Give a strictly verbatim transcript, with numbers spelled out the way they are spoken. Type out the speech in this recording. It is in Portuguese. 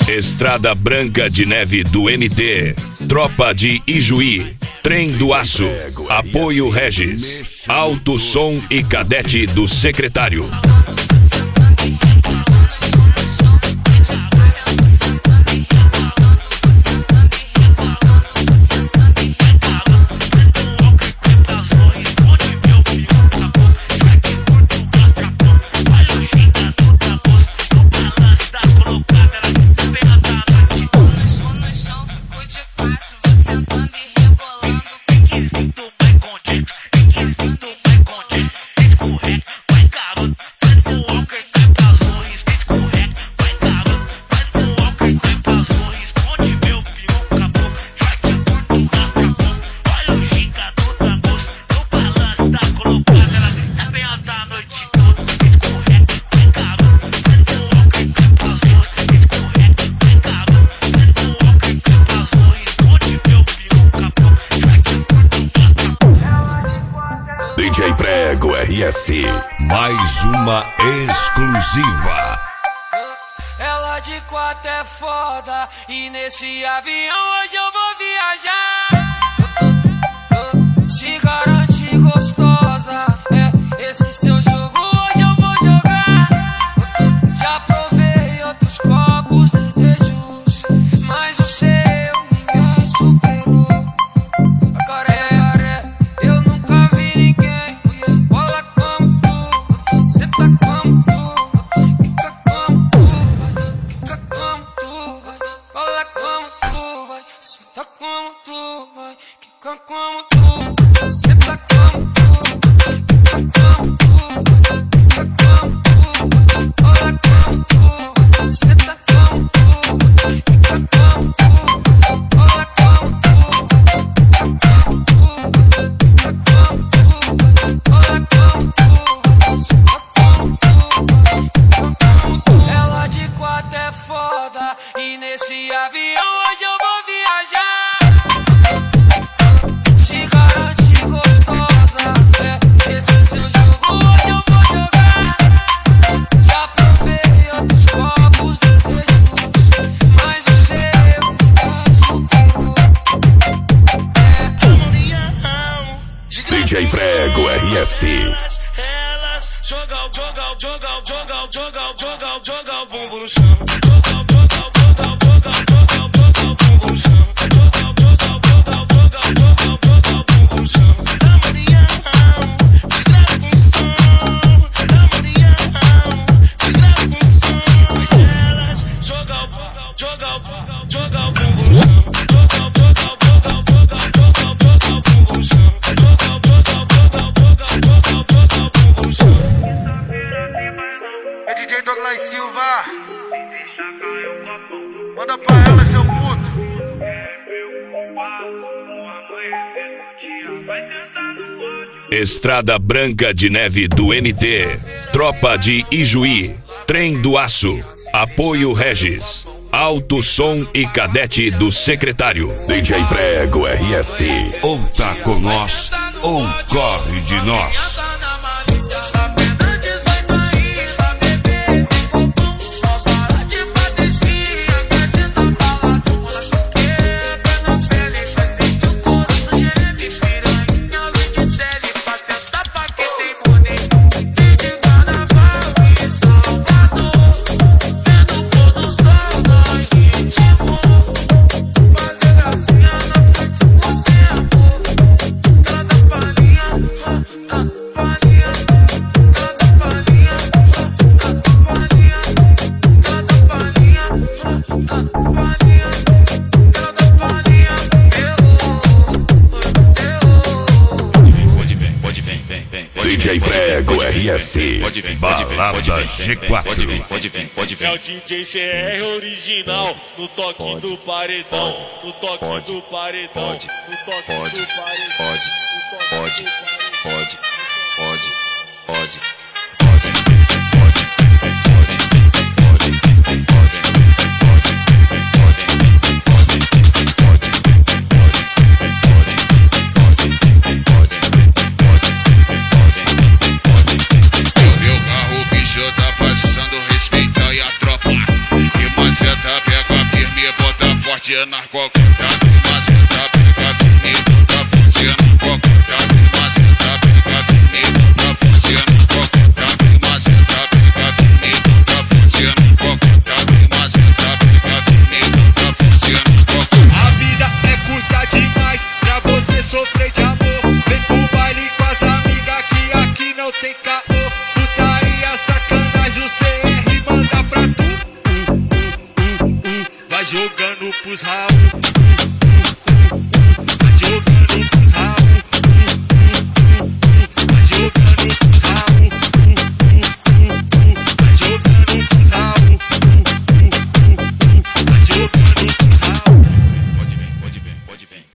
Estrada Branca de Neve do M T, Tropa de Ijuí, Trem do Aço, Apoio Regis, Alto Som e Cadete do Secretário. D J Prego R S, mais uma exclusiva. Ela de quatro é foda e nesse avião hoje eu vou viajar. Se garante gostosa, é esse seu jogo hoje eu vou jogar. Já provei outros copos, desejos, mas o seu ninguém superou. Agora é, eu nunca vi ninguém. Bola como tu, você tá como tu, fica como tu, fica como tu, vai. Bola como tu, vai. Você tá como tu, vai. Fica como tu, você tá como tu, fica como tu, fica como tu, bola como tu, você tá como tu, fica como tu, bola como tu, fica como tu, fica como tu, bola como tu, você tá como tu. Ela de quatro é foda e nesse avião hoje eu vou viajar. Se garante gostosa, é esse seu jogo hoje eu vou jogar. Já provei outros copos, desejos, mas o seu ninguém superou. D J Prego R S. Elas jogam, jogam, jogam, jogam, jogam, jogam, jogam o bumbum no chão. Jogam, jogam, jogam, jogam, jogam, jogam o bumbum no chão. Jogam, jogam, jogam, jogam, jogam, jogam o bumbum no chão. Na Marião, de grave com som. Na Marião, de grave com som. Elas jogam, jogam, jogam, jogam o bumbum no chão. Jogam, jogam, jogam, jogam, jogam, jogam o bumbum no chão. Jogam, jogam, jogam, jogam, jogam, jogam o bumbum no chão. É D J Douglas Silva. Manda pra ela, seu puto. Estrada Branca de Neve do M T, Tropa de Ijuí, Trem do Aço, Apoio Regis, Alto Som e Cadete do Secretário. D J Prego R S. Ou tá com nós, ou corre de nós. D J Prego R S. Pode vir, pode vir, Balada pode vir, G quatro. Pode vir, pode vir, pode vir. É o D J C R original, no toque do paredão, no toque do paredão, no toque Pode, do paredão. pode, pode, pode, pode, pode. Tá passando, respeita e a tropa. E maceta pega a dia narcótica,